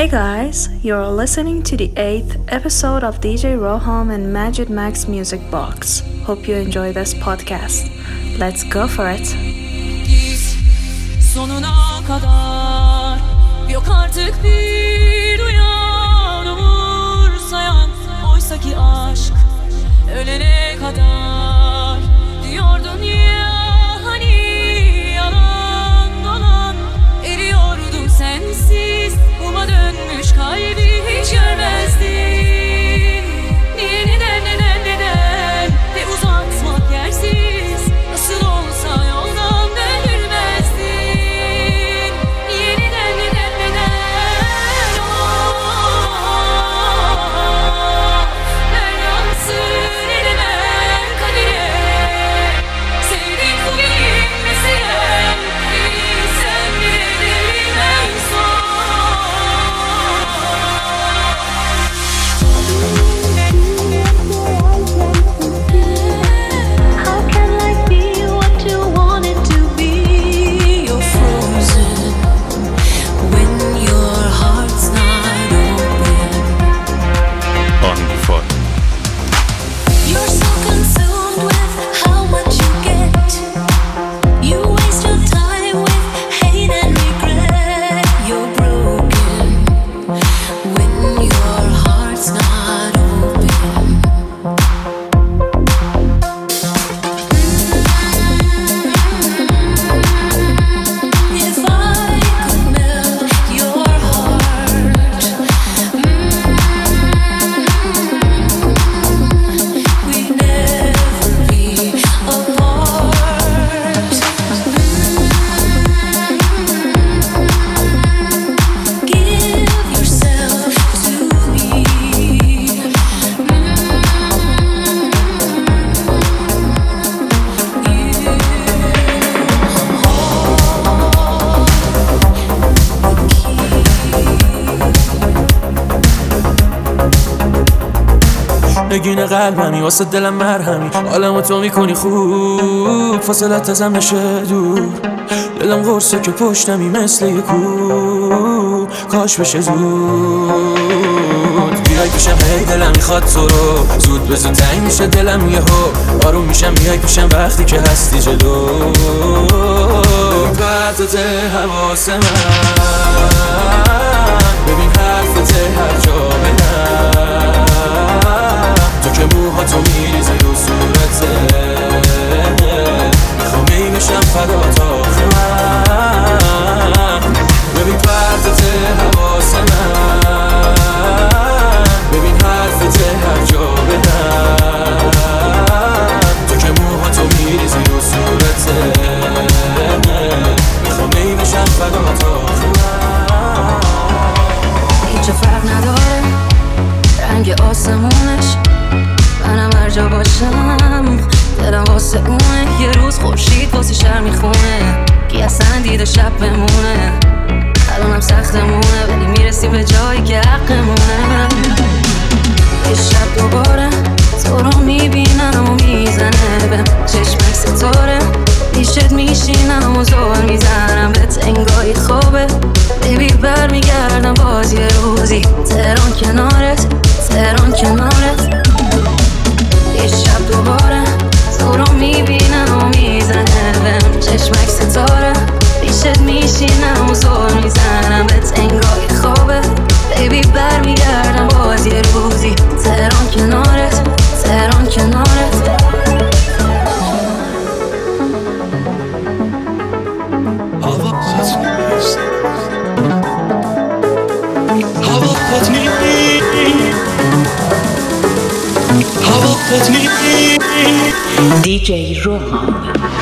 Hey guys, you're listening to the 8th episode of DJ Roham and Majid Max Music Box. Hope you enjoy this podcast. Let's go for it. Sonuna kadar yok artık bir uyan umursayan, oysa ki aşk ölene kadar diyordun ya, hani yalan dolan eriyordum sensiz, uma dönmüş kalbi hiç görmezdin. Niye neden ve uzatmak yersiz, nasıl olsa yoldan dönülmezdin. Niye neden ben yansın edemem kadere. Sevdik bugün meselem, bilsen bilelim en son. How can life be what you want it to be? You're frozen when your heart's not open. Hangi fark? You're so consumed with how much you get. You waste your time with hate and regret. You're broken when your heart's not open. If I could melt your heart, we'd never be apart. Give yourself to me. نگین قلبمی واسه دلم مرهمی، حالمو تو میکنی خوب، فاصلت ازم نشه دور. دلم قرصه که پشتمی مثل یه کو، کاش بشه زود. بیای پیشم هی دلم میخواد تو رو، زود به زود تنگ میشه دلم یهو، آروم میشم بیای پیشم وقتی که هستی جلو. وقتت حواس من، ببین حرفت هر جا بدم، تو که موهاتو میریزی رو صورته، میخوام ای بشم فدات آخه من. ببین پرتت حواس من، ببین حرفت هر جا بدم، تو که موهاتو میریزی رو صورته، میخوام ای بشم فدات آخه من. هیچ فرق نداره رنگ آسمونش، منم هر جا باشم دلم واسه اونه. یه روز خورشید واسه شهر میخونه، کی اصلا دیده شب بمونه. الانم سختمونه ولی میرسیم به جایی که حقمونه. یه شب دوباره تو رو میبینم و میزنه بهم چشمک ستاره، پیشت میشینم و زور میزنم بهت انگاری خوبه. بیبی برمیگردم باز یه روزی، تهران کنارت، تهران کنارت. یه شب دوباره تو رو میبینم و میزنه بهم چشمک ستاره، پیشت میشینم و زور میزنم بهت انگاری خوبه. بیبی برمیگردم باز یه روزی، تهران کنارت، تهران کنارت. DJ Roham.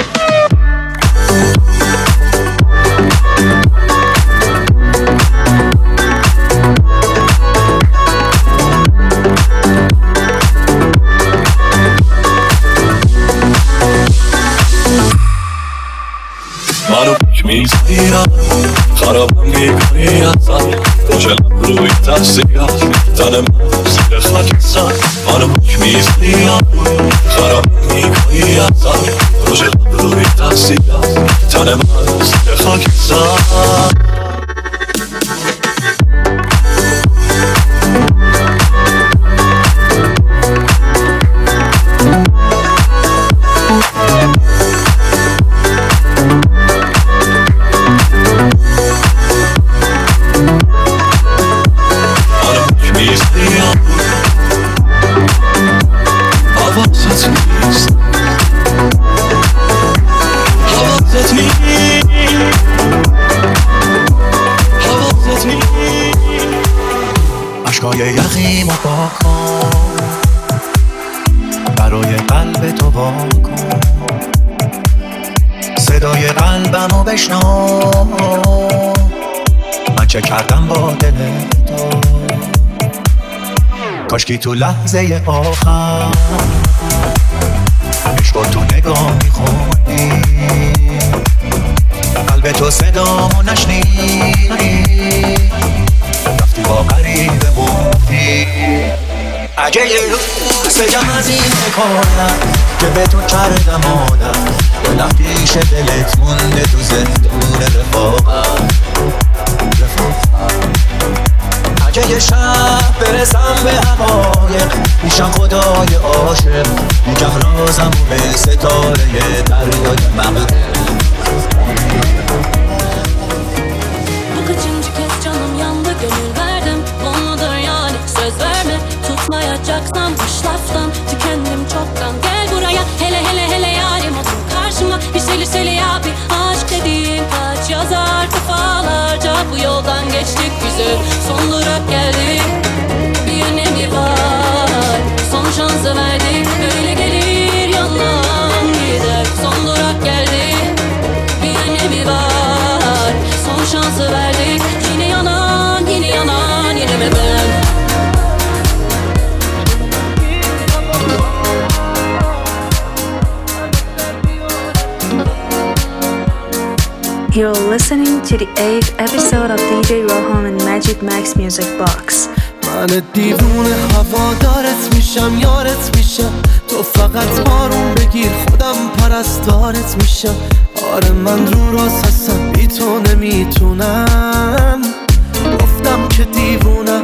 منو میزنی خرابم میکنی ازم، خوشلم روی تحصیلم تن من زیر خاک زن. منو میزنی خرابم میکنی ازم، خوشلم روی تحصیلم تن من زیر خاک زن. قلب تو وا کن، صدای قلبمو بشنو، من چه کردم با دل تو. کاشکی تو لحظه آخر عشق تو نگاه میخوندی، قلب تو صدامو نشنیدی، رفتی با غریبه موندی. اگه یه روز بگم از این کنم که به تو کردم آدم، دلم پیش دلت مونده تو زندون رفاقت. اگه یه شب برسم به حقایق، میشم خدای عاشق، میگم رازمو به ستاره دریای مغرب. Bu kaçıncı kez canım yandı, gönül verdim, bu mudur yani? Söz verme, tutmayacaksan boş laftan tükendim çoktan. Gel buraya, hele hele hele yarim, otur karşıma, bir seli abi. Aşk dediğin kaç yazar defalarca, bu yoldan geçtik güzel, son durak geldik. Bir önemi var, son şansı verdik, böyle gelir yalan gider. Son durak geldik, bir önemi var, son şansı verdik. Yine yanan, yine yanan, yine mi ben? You're listening to the 8th episode of DJ Roham and Magic Max Music Box. من دیوونه هوادارت میشم، یارت میشم، تو فقط آروم بگیر، خودم پرستارت میشم. آره من رو راست هستم، بی تو نمیتونم، گفتم که دیوونم.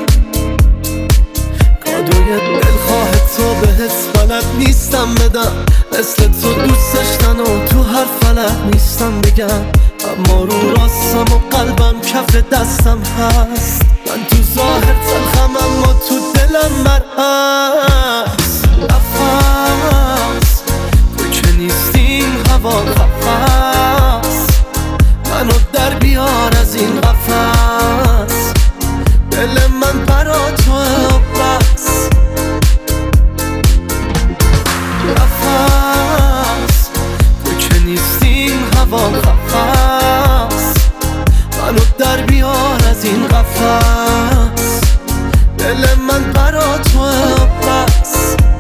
کادوی دلخواه تو بهت بلد نیستم بدم، مثل تو دوست داشتن و تو هر فلک نیستم بگم. اما رو راستم و قلبم کف دستم هست، من تو ظاهر تلخم اما تو دلم مرهست. نفس تو که نیستی این هوا قفس، منو در بیار از این قفس. دل من برا توه و بس. نفس تو که نیستی این هوا قفس، منو در بیار از این قفس. دل من برا توه و بس.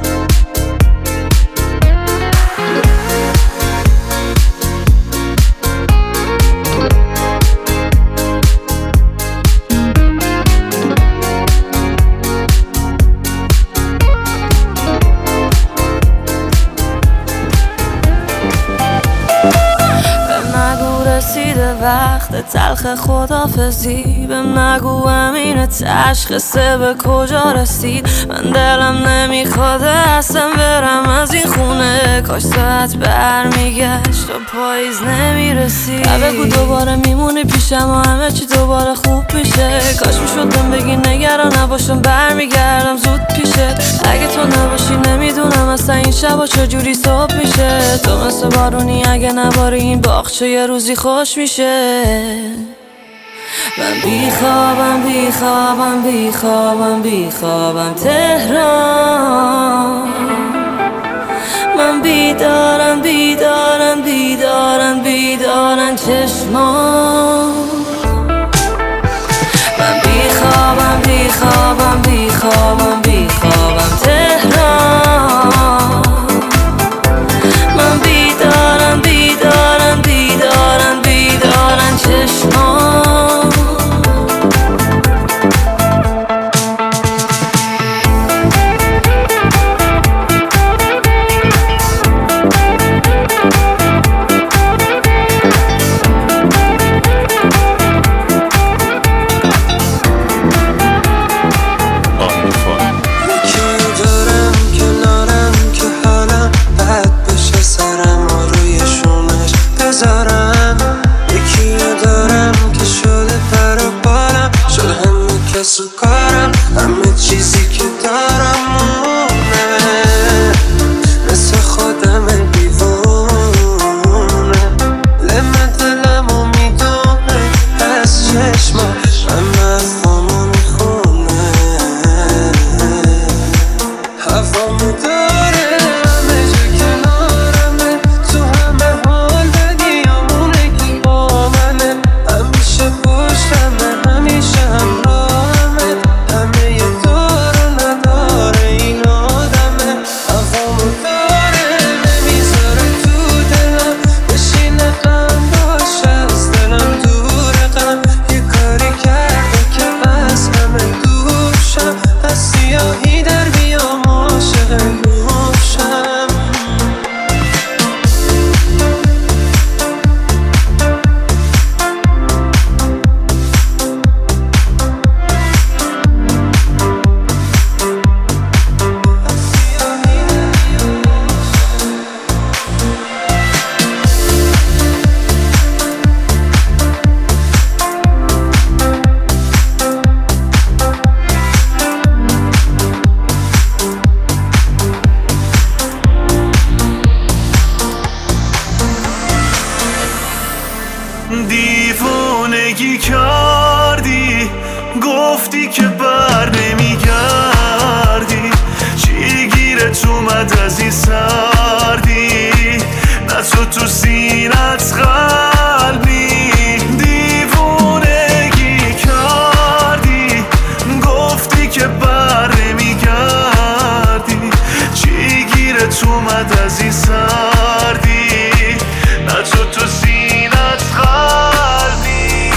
وقت تلخ خدافزی، بهم نگو امین تشخیصه به کجا رسید. من دلم نمیخواد اصلا برم از این خونه، کاش ساعت برمیگشت و پاییز نمیرسید. بگو دوباره میمونی پیشم و همه چی دوباره خوب میشه. کاش میشدم بگی نگران نباشم، برمیگردم زود پیشت. اگه تو نباشی نمیدونم اصلا این شبا چجوری صبح میشه. تو مثل بارونی اگه نباری این باغچه یه روزی خوش میشه. من بیخوابم بیخوابم بیخوابم بیخوابم تهران. من بیدارم بیدارم بیدارم بیدارم چشمان. من بیخوابم بیخوابم بیخوابم بیخوابم تهران. من بیدارم بیدارم بیدارم بیدارم چشمان. هوا میداره همه جا گیرت اومد از این سردی، نه تو سینت قلبی دیوونگی کردی، گفتی که بر نمیگردی. چی گیرت اومد از این سردی، نه تو سینت قلبی.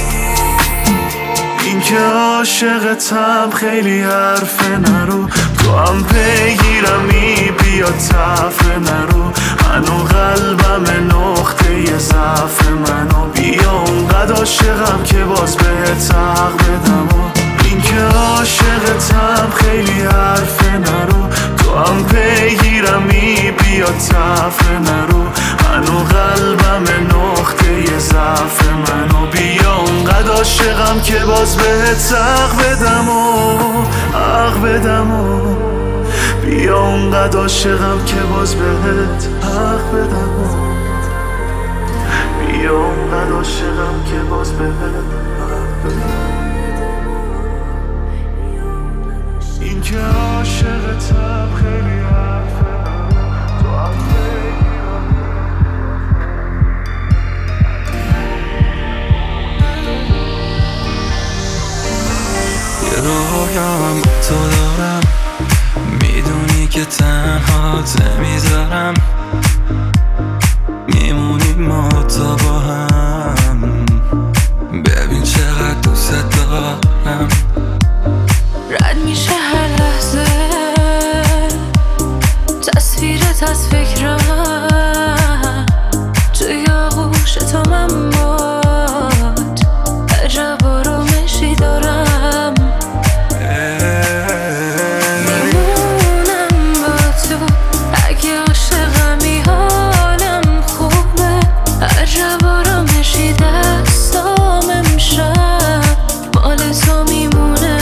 این که عاشقتم خیلی حرف نرو، تو هم پیگیرمی بیا تفره نرو. هنو قلبم نقطه ضعف منو، بیا اونقدر عاشقم که باز بهت حق بدم. این که عاشقتم خیلی حرف نرو، تو هم پیگیرمی بیا تفره نرو. هنو قلبم نقطه ضعف منو، بیا اونقدر عاشقم که باز بهت حق بدم حق بدم. بیا اونقدر عاشقم که باز بهت حق بدم. بیا اونقدر عاشقم که باز بهت حق بدم. این که عاشقتم خیلی حرفه، تو هم یه رویام تو دارم، میدونی که تنهات نمیذارم، میمونیم ما تا با هم. ببین چقدر دوست دارم، رد میشه هر لحظه تصویرت از فکرم، توی آغوش تو من باد عجب آرامشی دارم. میمونم با تو اگه عاشقمی، حالم خوبه عجب آرامشی دستام امشب مال تو میمونه.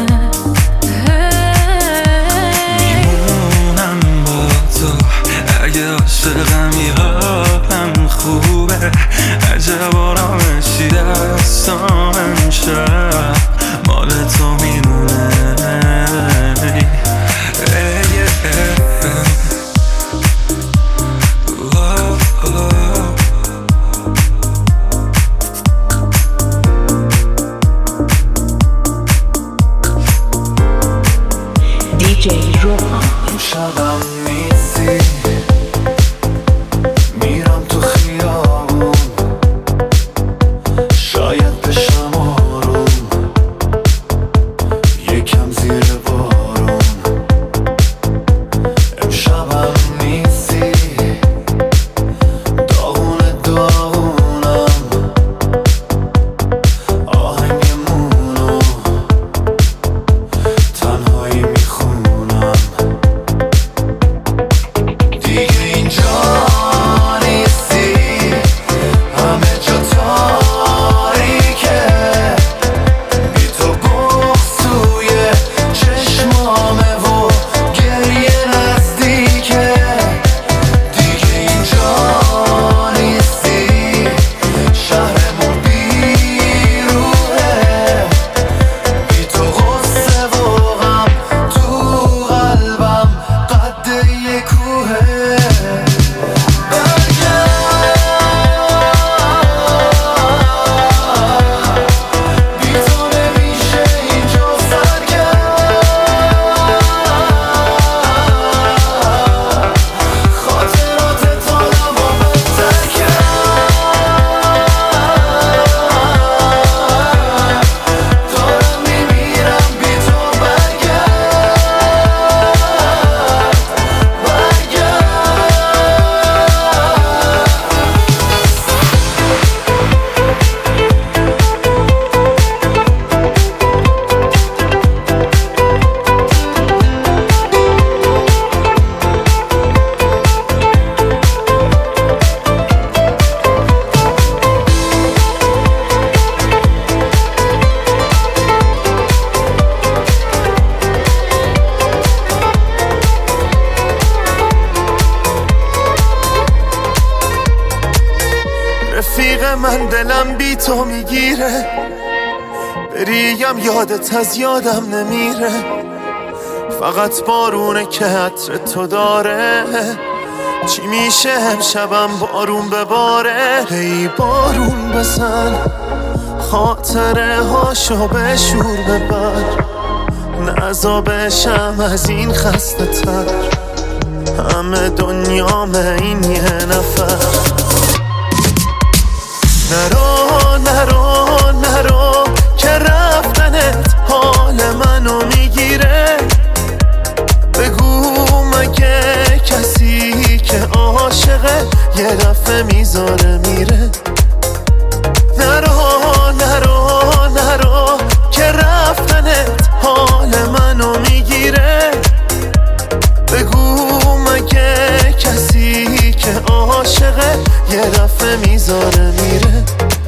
عاشقمی حالم خوبه عجب آرامشی دستام امشب مال تو میمونه. DJ Rohan. امشبم نیستی، میرم تو خیابون، شاید بشم آروم، یکم زیر بارون. امشبم نیستی، داغونم، آهنگمونو تنهایی میخونم. دیگه اینجا نیستی، همه جا تاریکه، بی تو بغض توی چشمامه و گریه نزدیکه. دیگه اینجا نیستی، شهرمون بیروحه، بی تو غصه و غم تو قلبم قد یه کوهه. بی تو نمیشه اینجا سرگرد، خاطرات تالم و بدتر کرد. دارم میمیرم بی تو، برگرد. رفیق من دلم بی تو میگیره، بریم یادت از یادم نمیره. فقط بارونه که عطر تو داره. چی میشه امشبم بارون بباره؟ ای بارون بزن خاطره هاشو به شور ببر، نزا بشم از این خسته تر، همه دنیامه این یه نفر. نرو نرو نرو که رفتنت حال منو میگیره. بگو مگه کسی که عاشقه یه دفعه میذاره میره. نرو نرو نرو که رفتنت حال منو میگیره. بگو مگه کسی که عاشقه یه دفعه میذاره میره.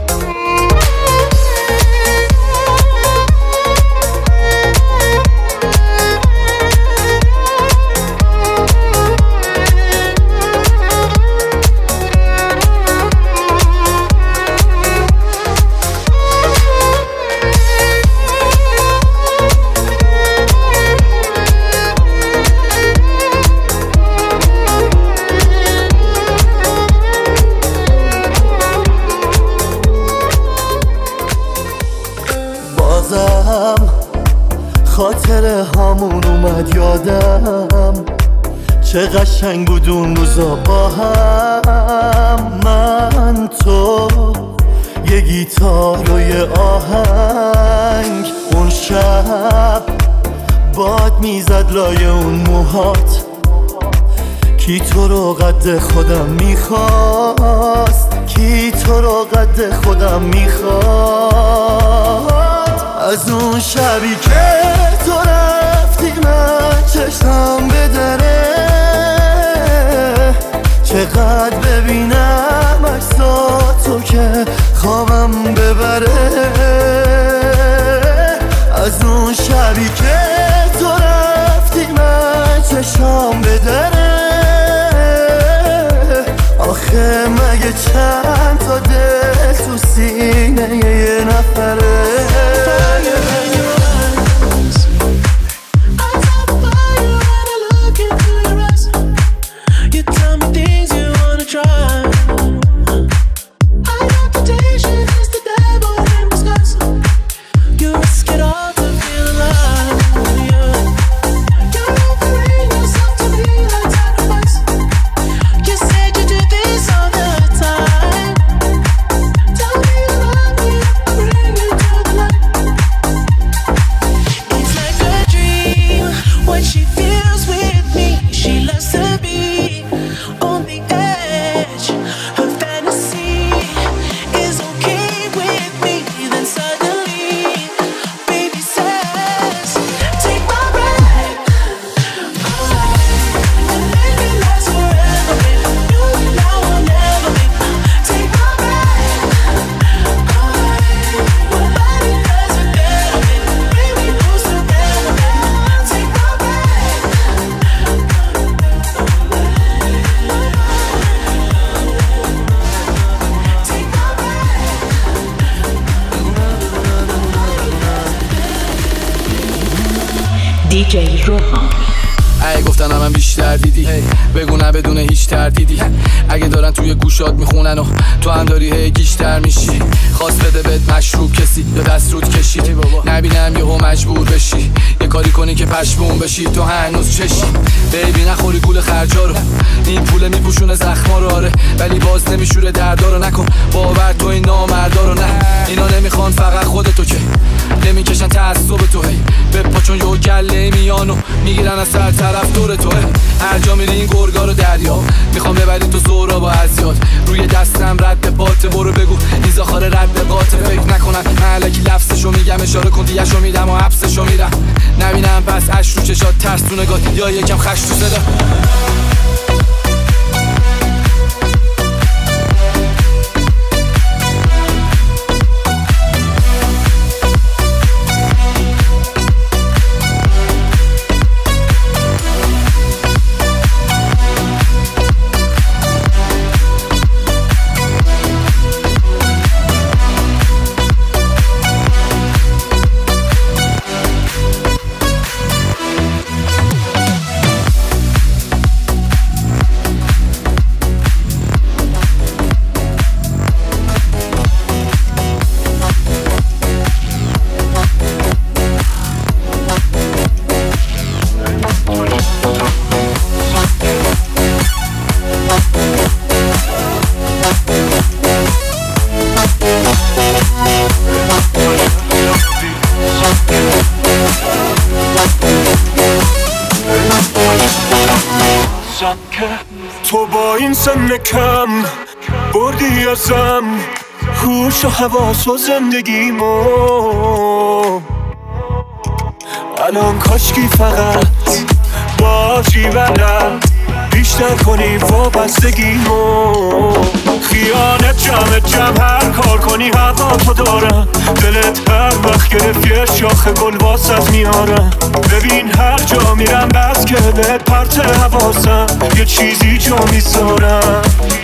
خاطره هامون اومد یادم، چه قشنگ بود اون روزا با هم. من تو یه گیتار و یه آهنگ، اون شب باد میزد لای اون موهات. کی تو رو قد خودم میخواست، کی تو رو قد خودم میخواست. از اون شبی که تو رفتی من چشم به دره، چقدر ببینم عکساتو که خوابم ببره. از اون شبی که تو رفتی من چشم به دره، آخه مگه چند تا دل تو سینه یه نفره. DJ روحان. اگه گفتن من بیشتر دیدی بگو نه بدون هیچ تردیدی. اگه دارن توی گوشات میخونن و تو هم داری گیشتر میشی، خواست بده بهت مشروب کسی یا دست رود کشید. نبینم یهو مجبور بشی یه کاری کنی که پشمون بشی. تو هنوز چشی بیبی نخوری گول خرجا رو، این پول میپوشونه زخما رو. آره ولی باز نمیشوره دردا رو. نکن باور تو این نامردا رو. نه اینا نمیخوان فقط خودتو که نمیکشن تعصب تو. هی بپا چون یه گله میانو میگیرن از سر طرف دور تو. هر جا میری این گرگا رو دریا میخوام ببری تو زورا با ازیاد. روی دستم رد باته برو بگو ایزاخاره رد قاطه. فکر نکنن علکی لفظشو میگم اشاره کن دیگه‌شو میدم و حبسشو میرم. نبینم پس اش رو چشات ترس تو نگات یا یکم خش تو صدا. تو با این سن کم بردی ازم هوش و حواس و زندگیمو، الان کاشکی فقط باشی بلد بیشتر کنی وابستگیمو. خیانت جمع هر کار کنی هوا تو دارم، دلت هر وقت گرفت یه شاخ گل واسط میارم. ببین هر جا میرم بس که به پرت حواسم یه چیزی جا میذارم.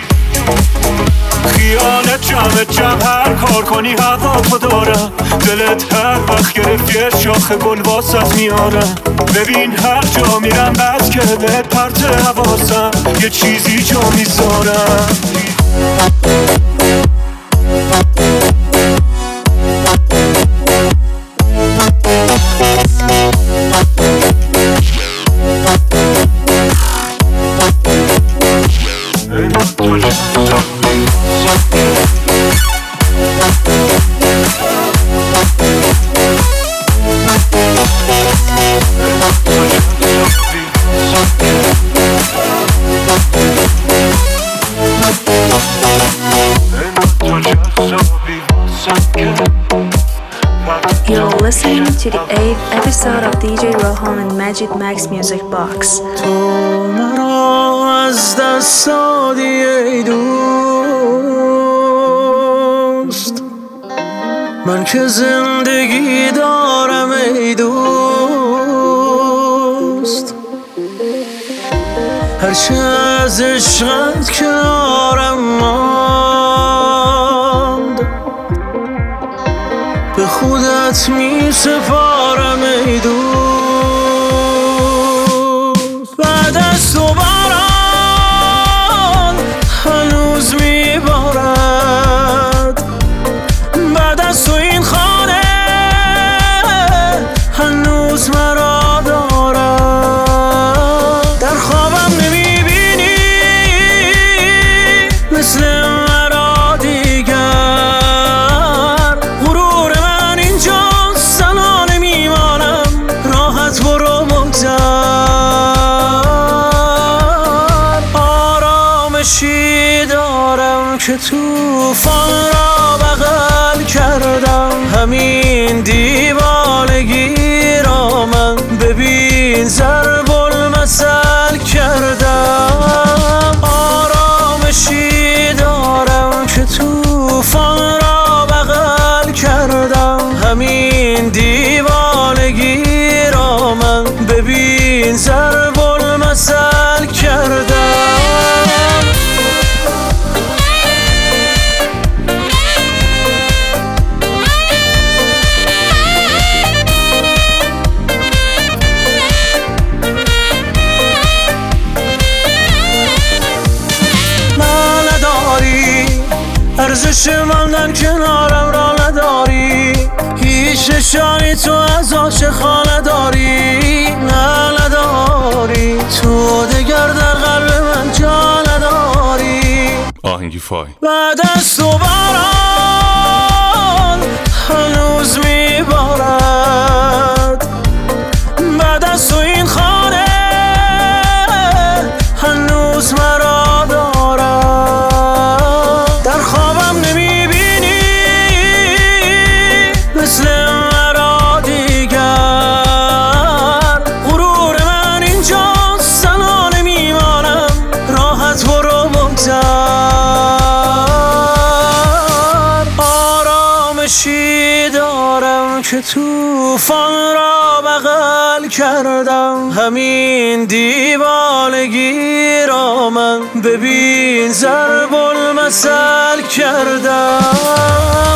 خیانت جمع هر کار کنی هوا تو دارم، دلت هر وقت گرفت یه شاخ گل واسط میارم. ببین هر جا میرم بس که به پرت حواسم یه چیزی جا میذارم. You're listening to the 8th episode of DJ Roham and Magic Max Music Box. تو مرا از دست دادی ای دوست، من که زندگی دارم ای دوست. هرچه از عشقت کنارم ماند، به خودت می سپارم ای دوست. بعد از تو باران هنوز می بارد، بعد از تو این خانه هنوز مرا دارد. در خوابم نمی بینی مثل مرا دیگر، غرور من اینجاست تنها نمیمانم، راحت برو مگذر. آرامشی دارم که توفان را بغل کردم، همین دیوانگی را من ببین ضرب المثل کردم. آرامشی دارم که توفان را بغل کردم، همین دیوانگی را من ببین ضرب المثل کردم. ارزش ماندن کنارم را نداری، هیچ نشانی تو از عاشقانه داری، نه نداری. تو دگر در قلب من جا نداری. آهنگی فای. بعد از تو باران هنوز میبارد، بعد از تو این خانه هنوز مرا دارد. در خوابم نمیبینی مثل مرا دیگر، غرور من اینجاست تنها نمیمانم، راحت برو مگذر. آرامشی دارم که توفان را بغل کردم، همین دیوانگی را من ببین ضرب المثل کردم.